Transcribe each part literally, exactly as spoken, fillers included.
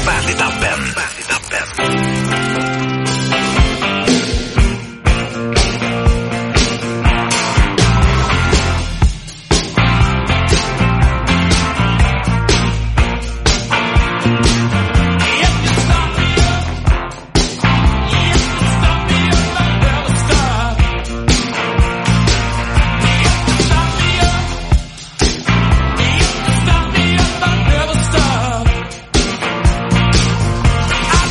Banditappen. Banditappen. I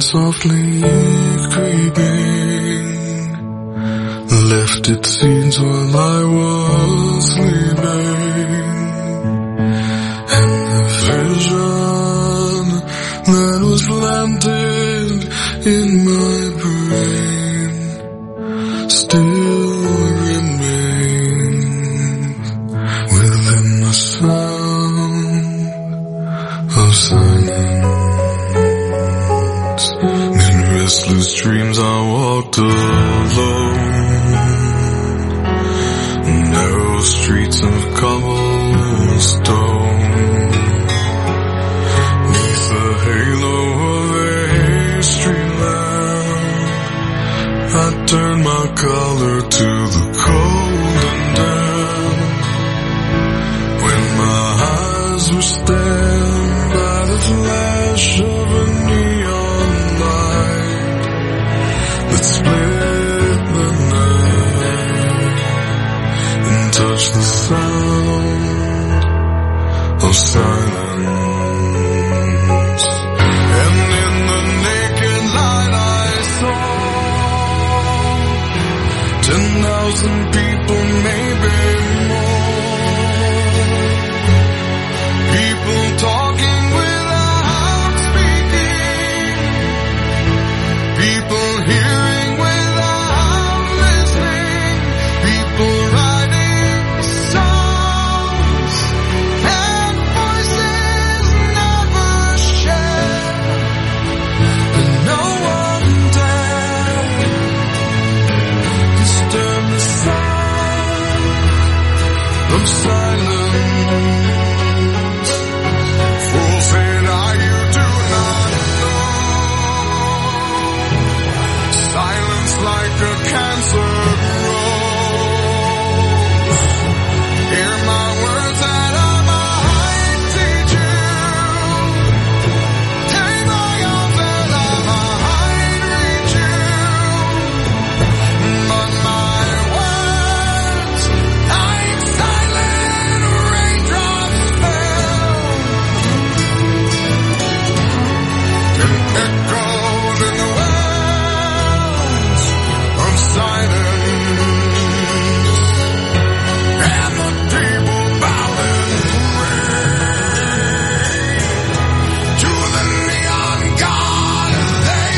softly creeping, left its seeds while I was sleeping, and the vision that was planted in my brain still remains within the sound of silence. In restless dreams I walked alone, narrow streets of cobblestone, neath the halo of a street lamp. I turned my collar to the cold and damp, when my eyes were stabbed by the flash of a neon light that split the night and touched the sound of silence. And in the naked light I saw ten thousand people, maybe more, people talking without speaking, people hearing without listening, people writing songs and voices never shared, and no one dared disturb the sound of silence. Fool said I, you do not know, silence like a cancer grows. Hear my words that I might teach you, take my arms that I might reach you, but my words like silent raindrops fell, and echoed in the wells of silence, and the people bowed and prayed to the neon god they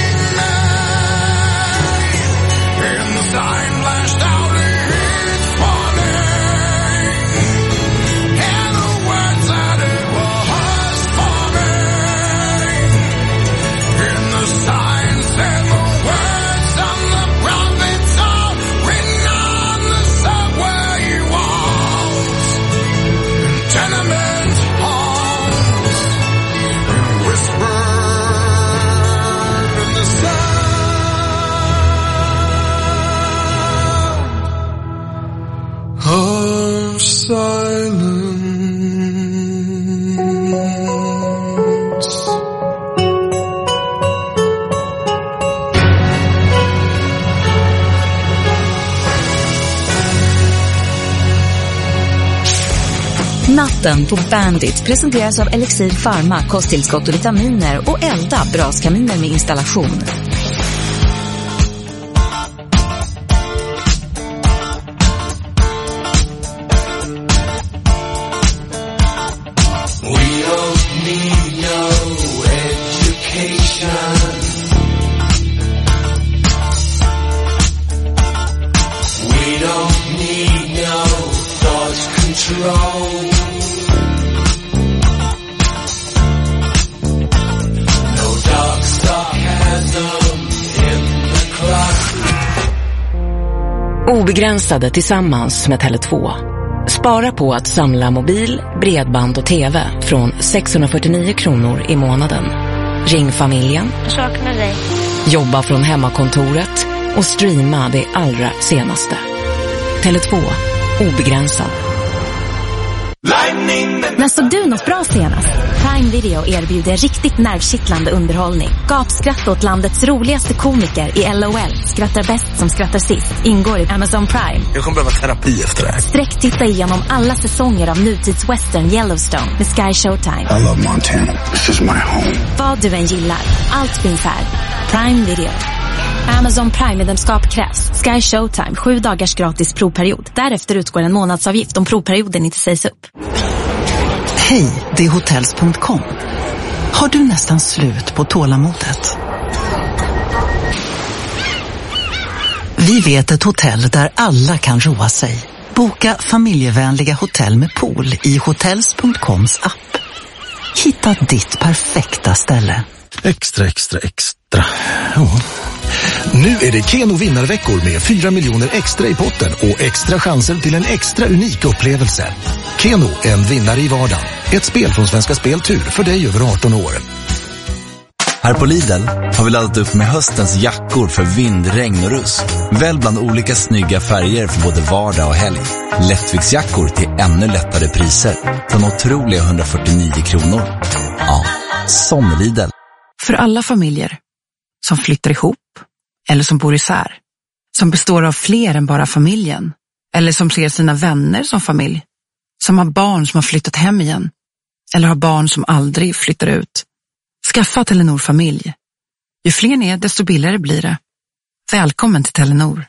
made, and the sign flashed out its warning, and the words that it was forming, and the sign said the words of the prophets are written on the subway walls, in tenement halls, and whispered in the sound of silence. Natten på Bandit presenteras av Elixir Pharma, kosttillskott och vitaminer, och Elda, braskaminer med installation. We don't need no education. We don't need no thought control. No dark sarcasm in the classroom. Obegränsade tillsammans med Tele två. Spara på att samla mobil, bredband och tv från sexhundrafyrtionio kronor i månaden. Ring familjen. Jag saknar dig. Jobba från hemmakontoret och streama det allra senaste. Tele två. Obegränsad. När såg du något bra senast? Prime Video erbjuder riktigt nervkittlande underhållning. Gapskratt åt landets roligaste komiker i L O L. Skrattar bäst som skrattar sist. Ingår i Amazon Prime. Jag kommer behöva terapi efter det här. Sträcktitta igenom alla säsonger av nutidswestern Yellowstone med Sky Showtime. I love Montana. This is my home. Vad du än gillar, allt finns här. Prime Video. Amazon Prime-medlemskap krävs. Sky Showtime, sju dagars gratis provperiod. Därefter utgår en månadsavgift om provperioden inte sägs upp. Hej, det är hotels punkt com. Har du nästan slut på tålamodet? Vi vet ett hotell där alla kan roa sig. Boka familjevänliga hotell med pool i hotels punkt coms app. Hitta ditt perfekta ställe. Extra, extra, extra. Ja. Nu är det Keno vinnarveckor med fyra miljoner extra i potten och extra chanser till en extra unik upplevelse. Keno, en vinnare i vardagen. Ett spel från Svenska Speltur för dig över arton år. Här på Lidl har vi laddat upp med höstens jackor för vind, regn och rusk. Välj bland olika snygga färger för både vardag och helg. Lättviktsjackor till ännu lättare priser. Från otroliga hundrafyrtionio kronor. Ja, som Lidl. För alla familjer som flyttar ihop eller som bor isär, som består av fler än bara familjen, eller som ser sina vänner som familj, som har barn som har flyttat hem igen, eller har barn som aldrig flyttar ut. Skaffa Telenor familj. Ju fler ni är, desto billigare blir det. Välkommen till Telenor.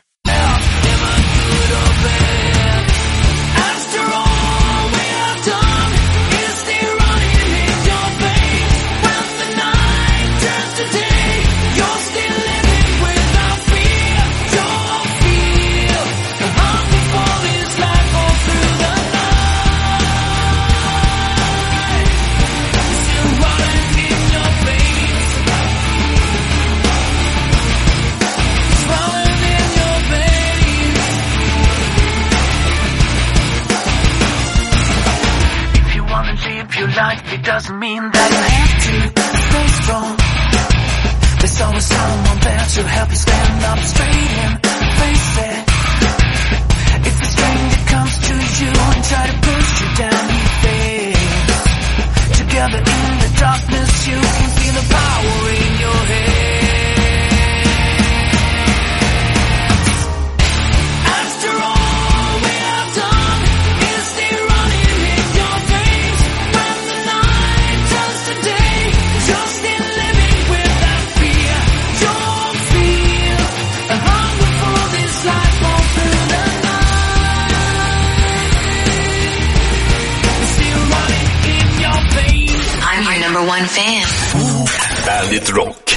It doesn't mean that you have to stay strong. There's always someone there to help you stand up straight and face it. If a stranger comes to you and try to push you down, you face. Together in the darkness, you can feel the power in your head. One fan. Bandit Rock.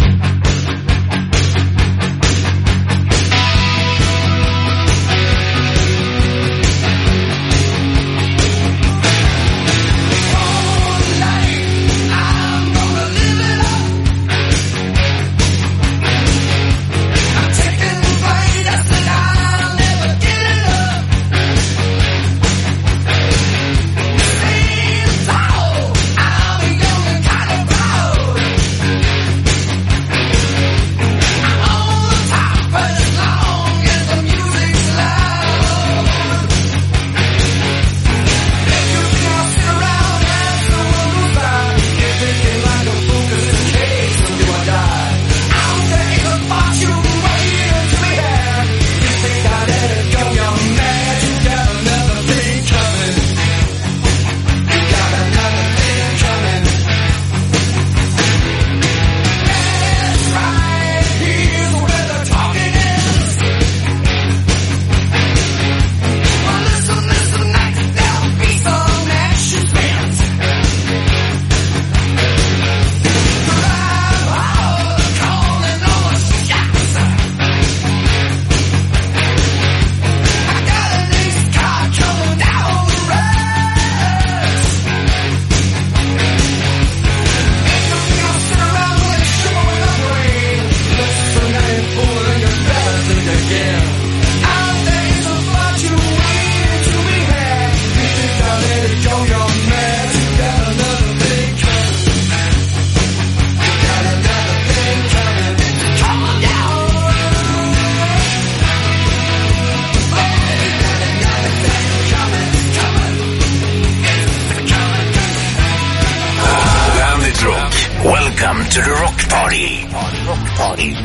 Welcome to the Rock Party. Rock Party.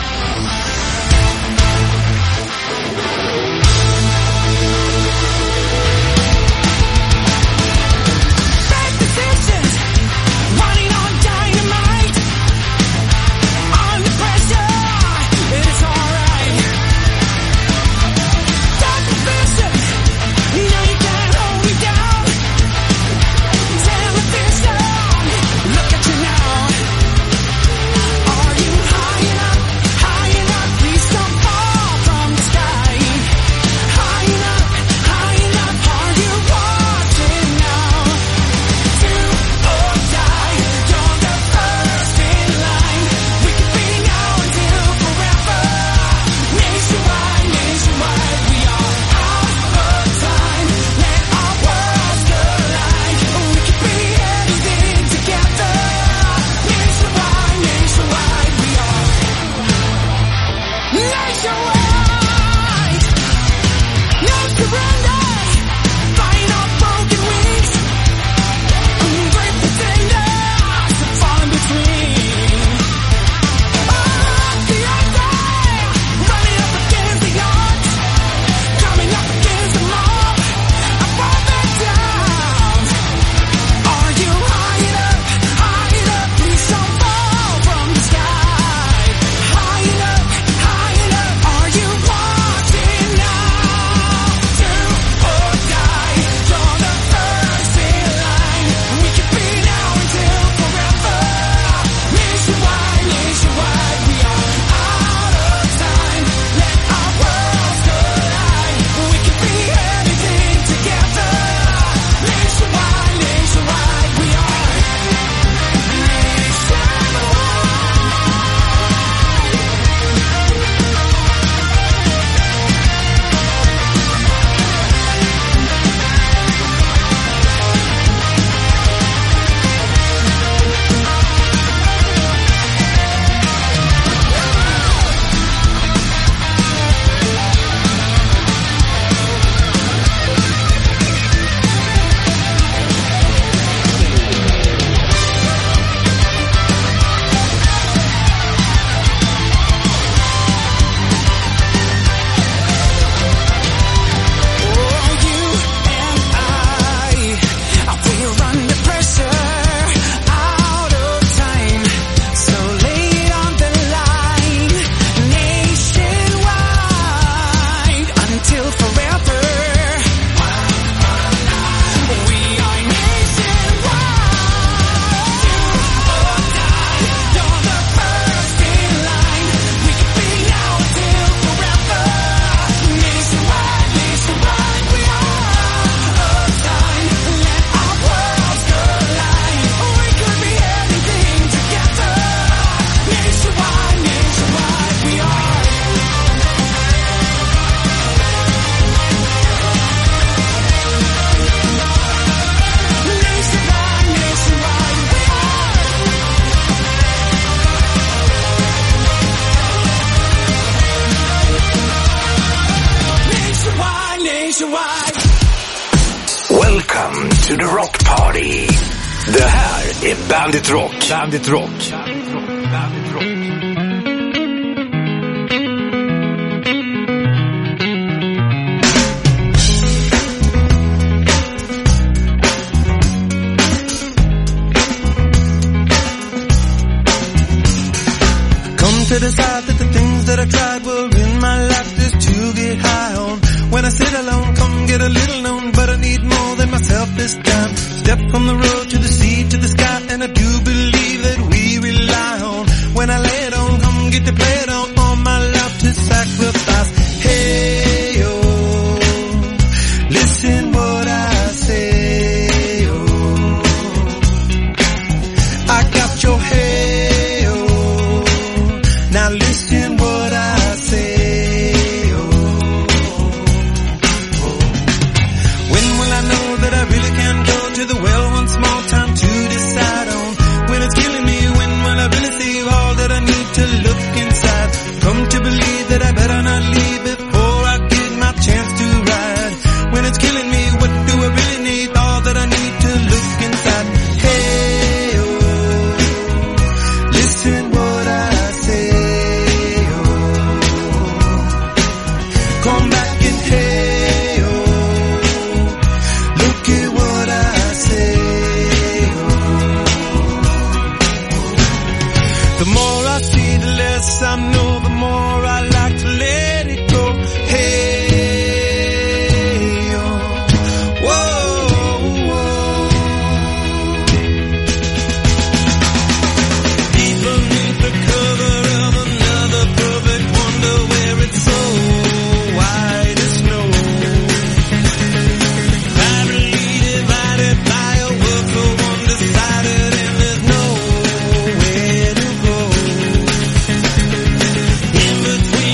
Welcome to the Rock Party. Det här är Bandit Rock. Bandit Rock. Bandit Rock. Bandit Rock. To decide that the things that I tried were in my life just to get high on. When I sit alone, come get a little known, but I need more than myself this time. Step from the road to the sea to the sky, and I do believe that we rely on. When I lay it on, come get to play it on, all my life to sacrifice. Hey, oh, listen what I say, oh, I got your hey, oh, now listen what I say, oh, oh. When will I know that I really can go to the well once more? less I know, the more I like to let it go. Hey, oh, whoa, whoa. Deep beneath the cover of another perfect wonder, where it's so white as snow. Privately divided by a world so undecided, and there's nowhere to go. In between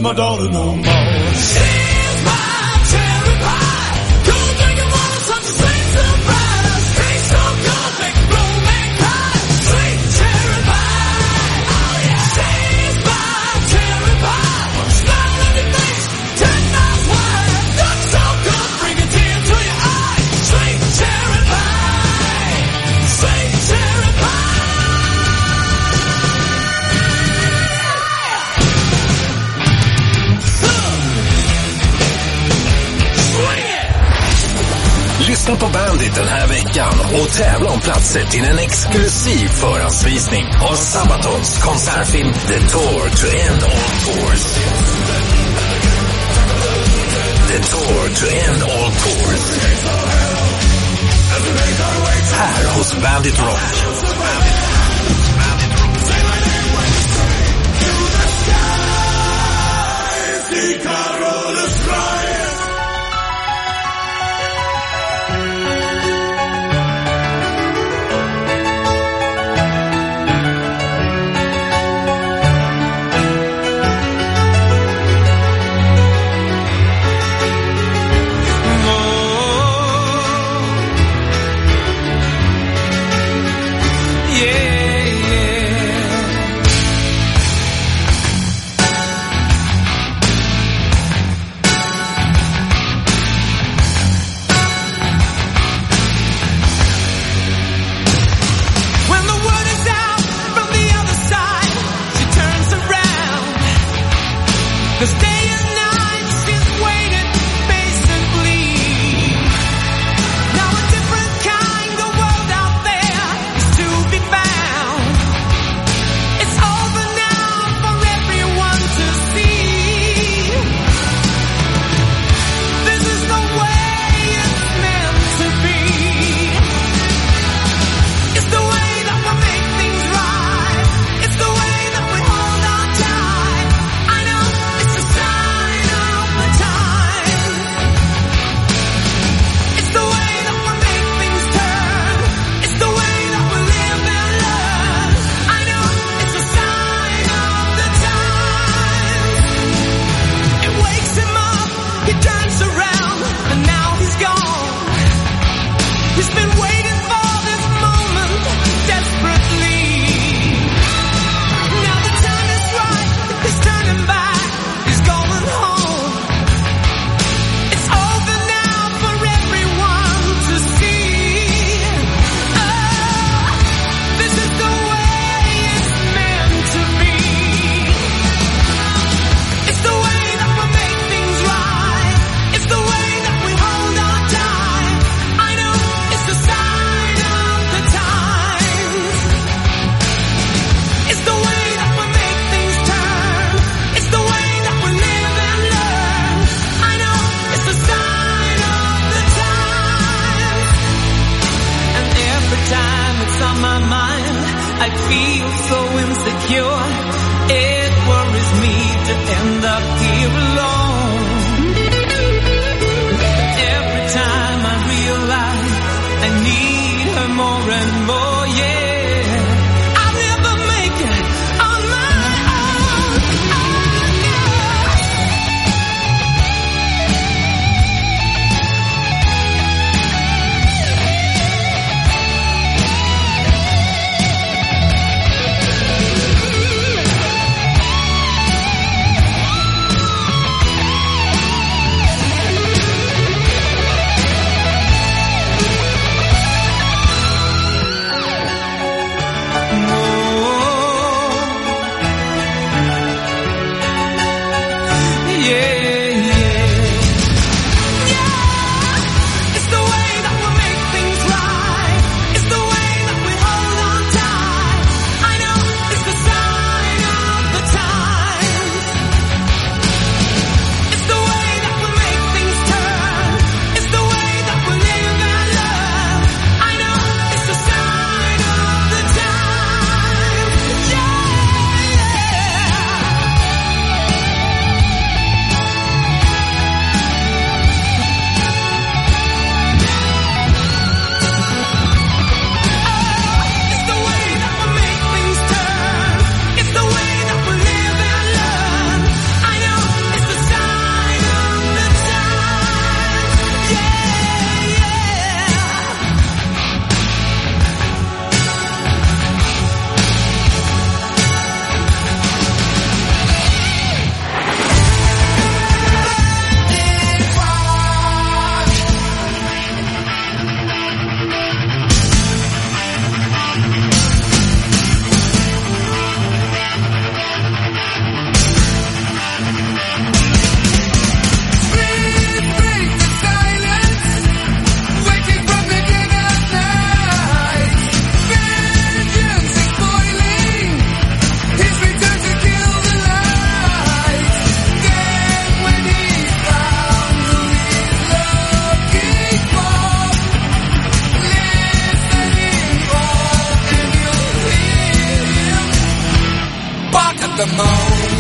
my daughter no more. She's my cherry pie. Cool drinking water, such a sweet surprise. Tastes so good, make it blow, make it cry. Sweet cherry pie. Oh yeah. She's my cherry pie. Smile on your face, ten miles wide. Looks so good, bring a tear to your eye. Sweet cherry pie. Sweet cherry pie. Lyssna på Bandit den här veckan och tävla om platser till en exklusiv förhandsvisning av Sabatons konsertfilm The Tour to End All Tours. The Tour to End All Tours. Här hos Bandit Rock. the moon.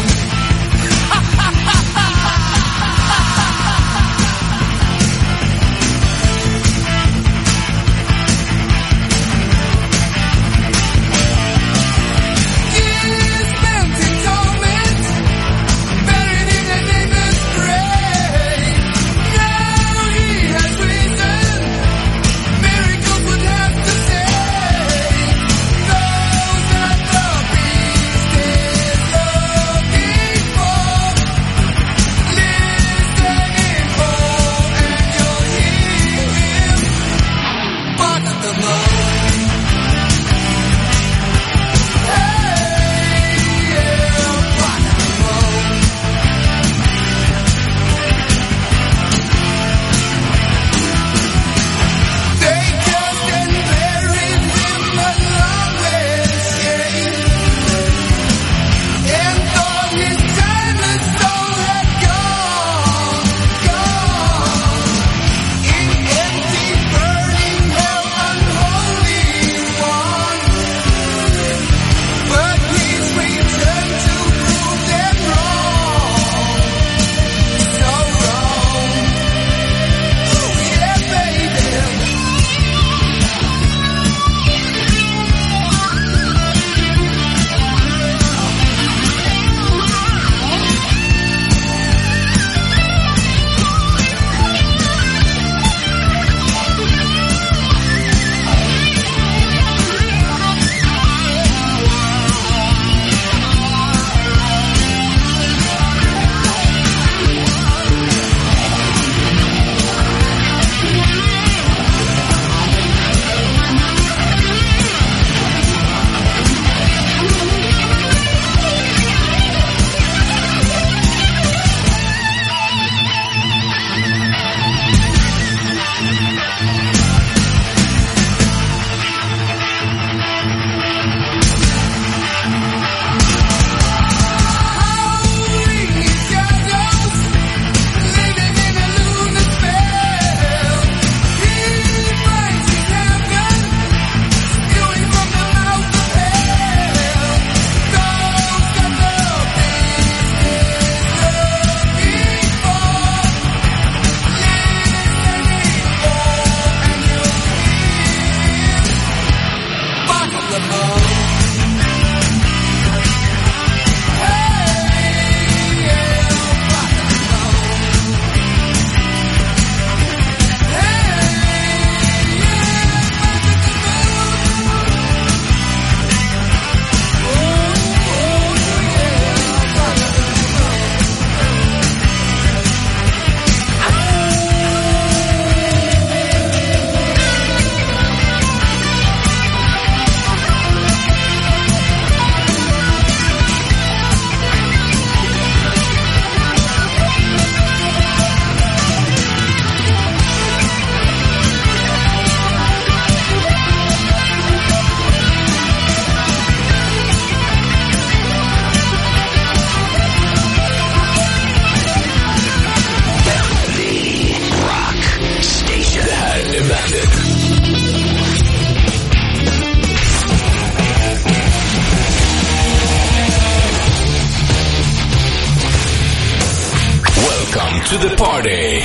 To the party.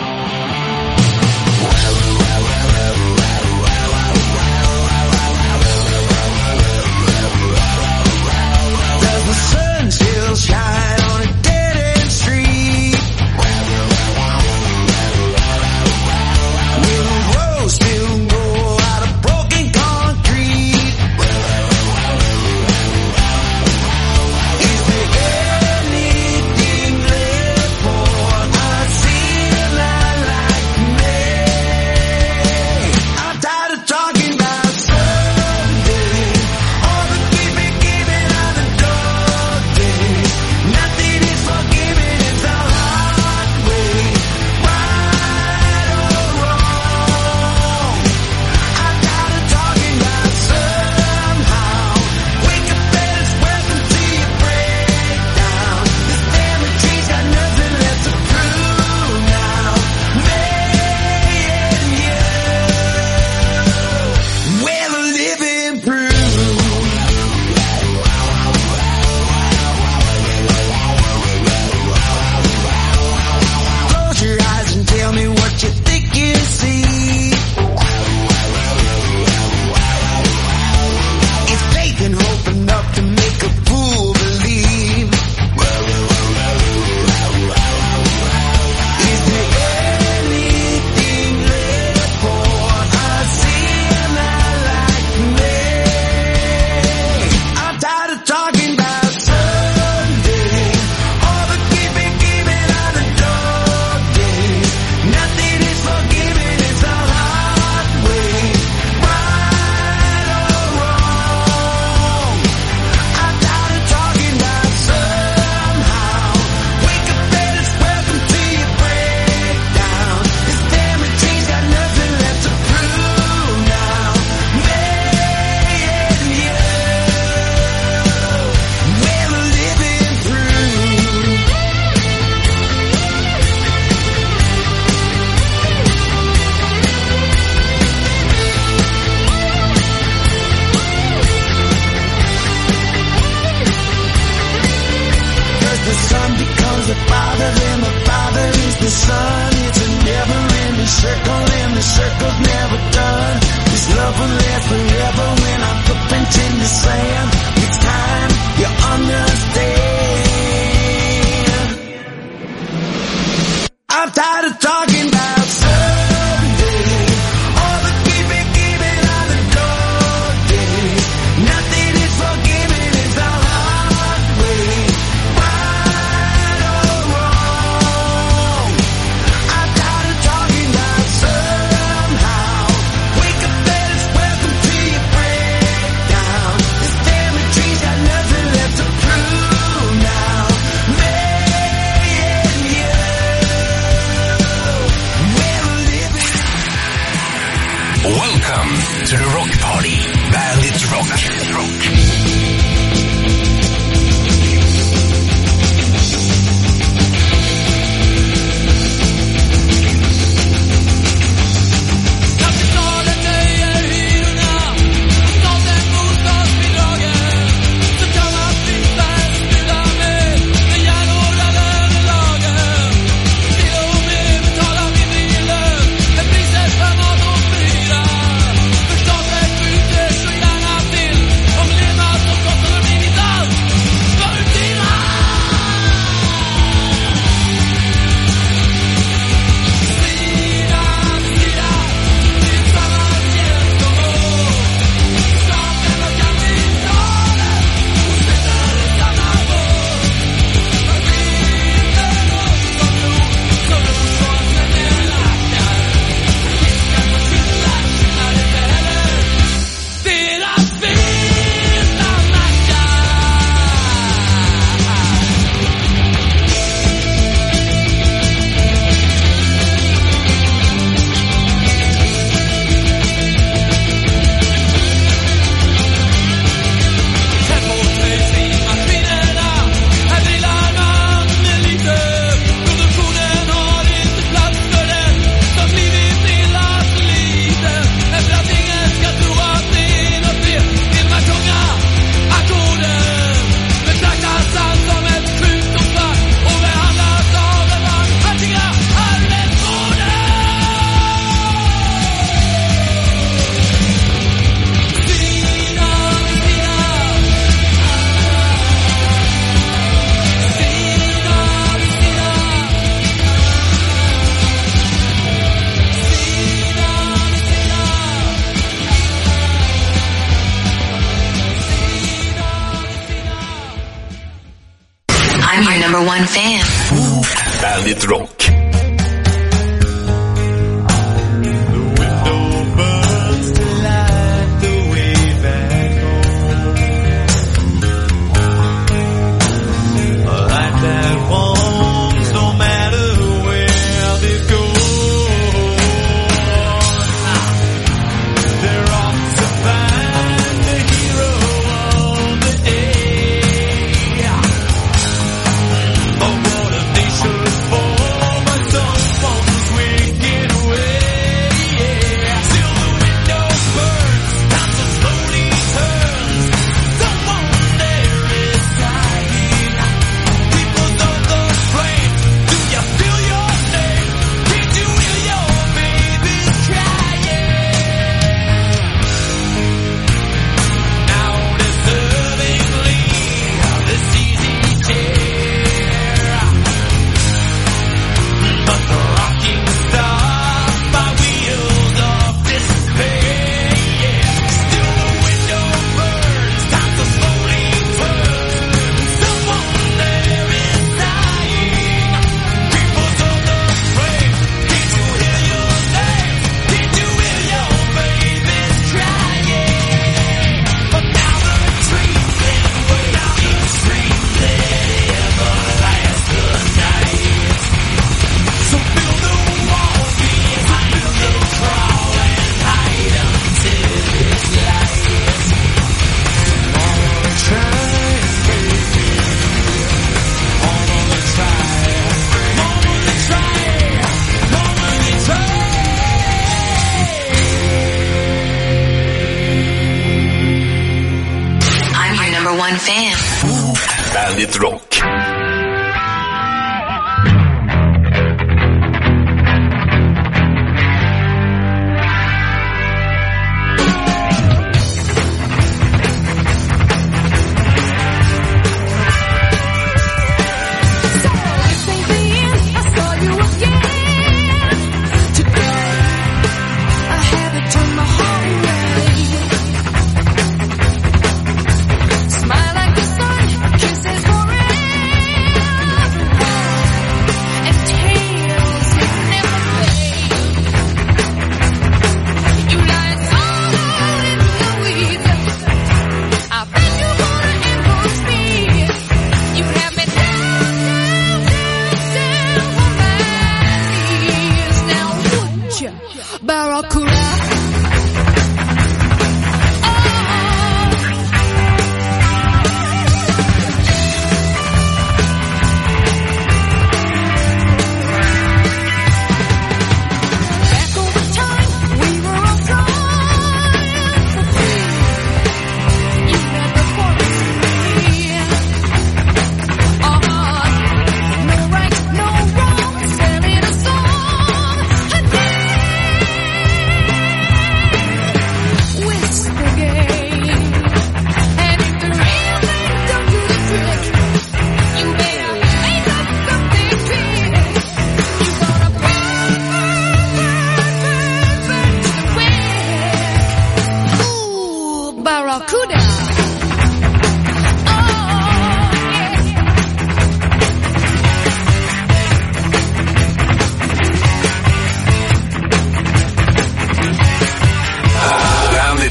Does the sun still shine on a dead-end street? Will the road still go out of broken concrete? Is there anything left for us? Welcome to the Rock Party. Bandit Rock. Rock. Number one fan. Bandit Rock. Bandit Rock. Smile like the sun, kisses forever.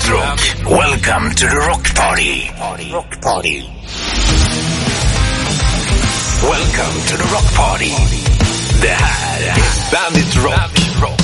Bandit Rock. Welcome to the Rock Party. Rock Party. Welcome to the Rock Party. Det här är Bandit Rock. Bandit Rock.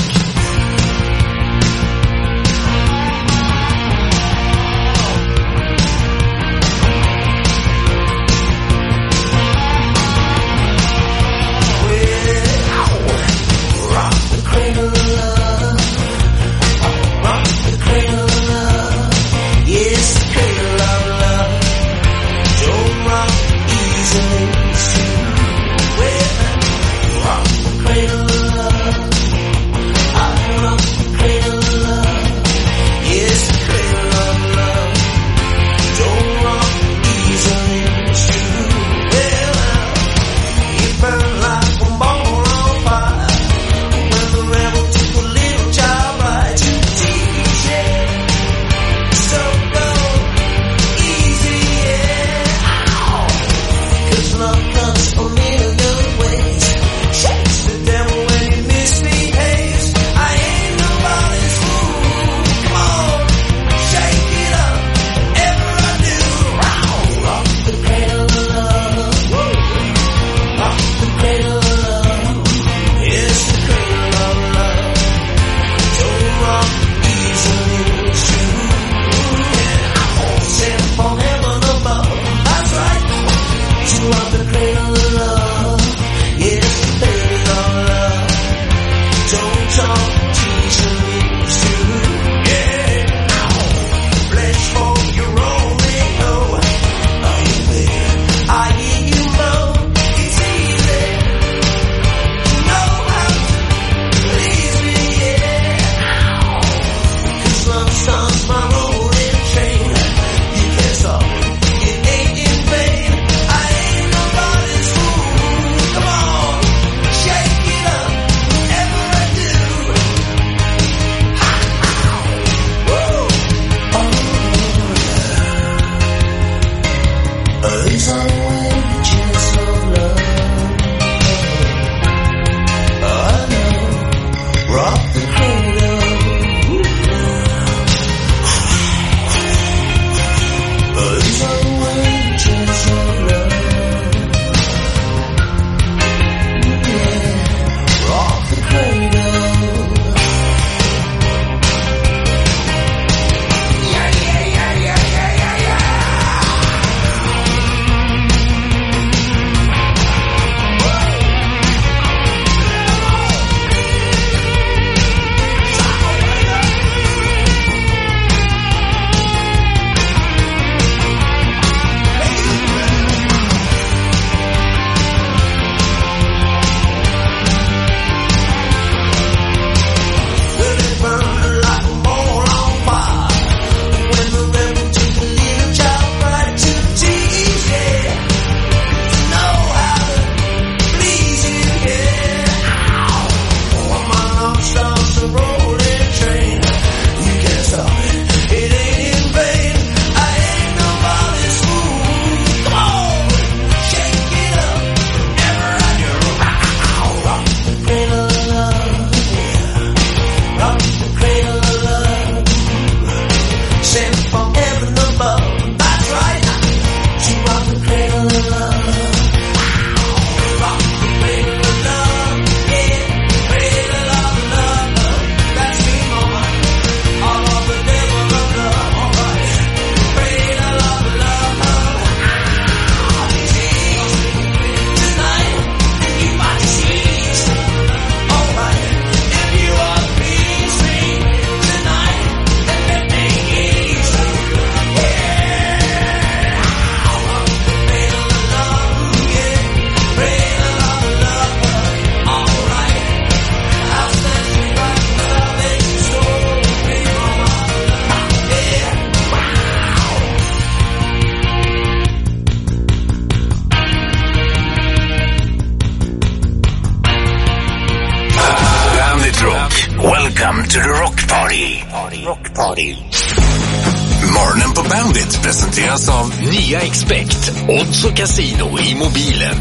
Welcome to the Rock Party. Rock Party. Morgonen på Bandit presenteras av nya Expect, Odds och Casino i mobilen.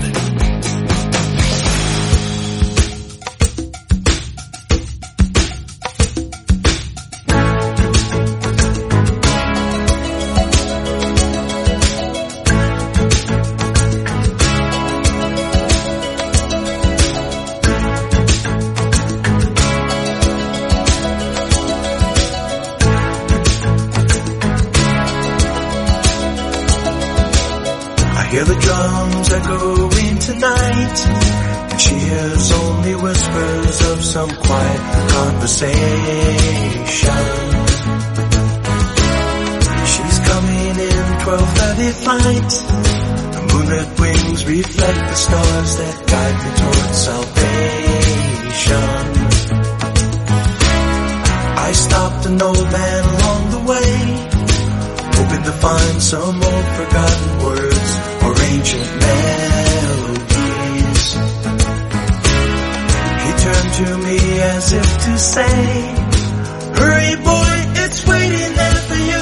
hear the drums echoing tonight, and she hears only whispers of some quiet conversation. She's coming in twelve thirty flight. The moonlit wings reflect the stars that guide me towards salvation. I stopped an old man along the way, hoping to find some old forgotten words or ancient melodies. He turned to me as if to say, hurry boy, it's waiting there for you.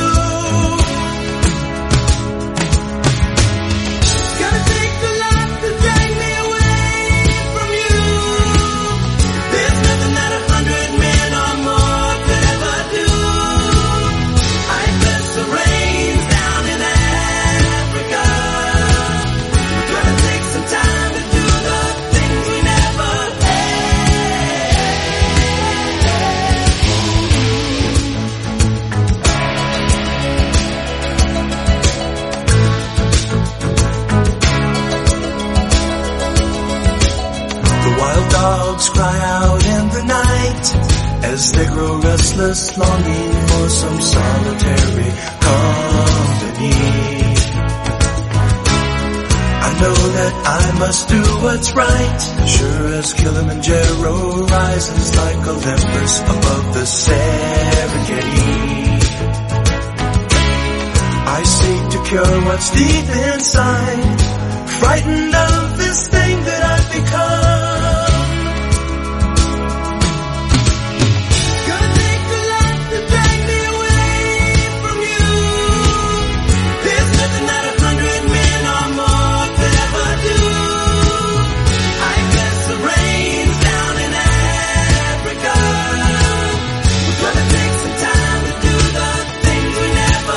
Gonna take the life to drag me away from you. There's nothing that a hundred men or more could ever do. I bless the rains down in Africa. We're gonna take some time to do the things we never The wild dogs cry out in the night as they grow restless, longing for some solitary company. I know that I must do what's right, sure as Kilimanjaro rises like Olympus above the Serengeti. I seek to cure what's deep inside, frightened of this thing that I've become. Gonna take the life to drag me away from you. There's nothing that a hundred men or more could ever do. I bless the rains down in Africa. We're gonna take some time to do the things we never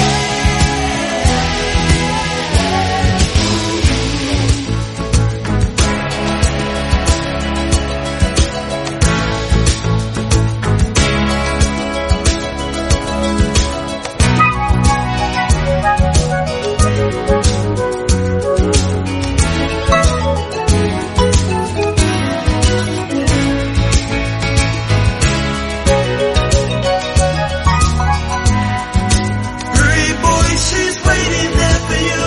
Hurry boy, she's waiting there for you.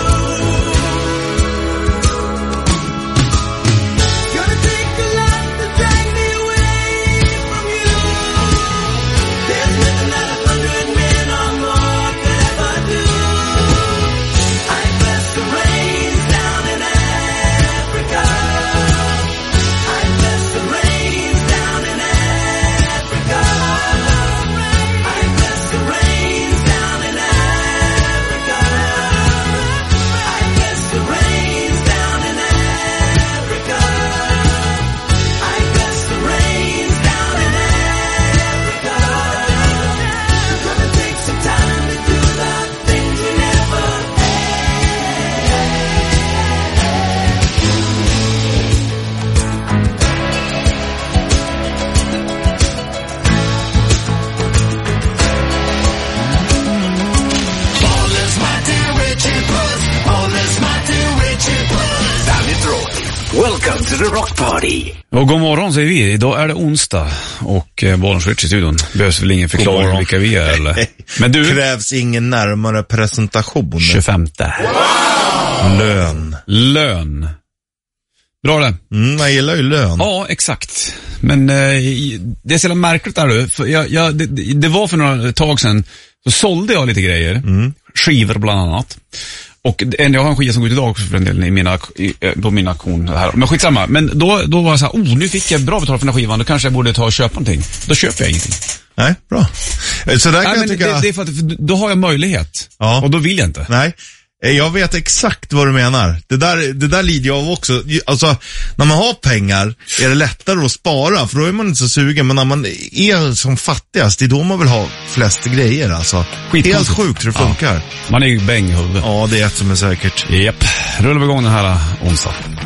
Gonna take the life to drag me away from you. There's nothing that a hundred men or more could ever do. I bless the rains down in Africa. I bless the rains down in Africa. I bless the rains down in Africa. I bless the rains down in Africa. I bless the rains down in Africa. We're gonna take some time to do the things we never Welcome to the Rock Party. Och god morgon säger vi. Idag är det onsdag och eh, Bollens Rich i studion. Behövs väl ingen förklaring vilka vi är eller? Men du, krävs ingen närmare presentation. tjugofemte. Wow! Lön. Lön. Bra det. Mm, jag gillar ju lön. Ja, exakt. Men eh, det är så märkligt där du. För jag, jag, det, det var för några tag sedan så sålde jag lite grejer. Mm. Skivor bland annat. Och en, jag har en skiva som går ut idag också för en del i mina, i, på min auktion här. Men skitsamma. Men då, då var jag så här, oh nu fick jag bra betalt för den här skivan. Då kanske jag borde ta och köpa någonting. Då köper jag ingenting. Nej, bra. Så där kan Nej, jag tycka... det, det är för att för då har jag möjlighet. Ja. Och då vill jag inte. Nej. Jag vet exakt vad du menar. Det där, det där lider jag av också. Alltså, när man har pengar är det lättare att spara, för då är man inte så sugen. Men när man är som fattigast, det är då man vill ha flest grejer. Alltså. Helt sjukt hur det funkar. Ja. Man är ju bäng i huvudet. Ja, det är ett som är säkert. Japp. Rullar vi igång den här onsdagen.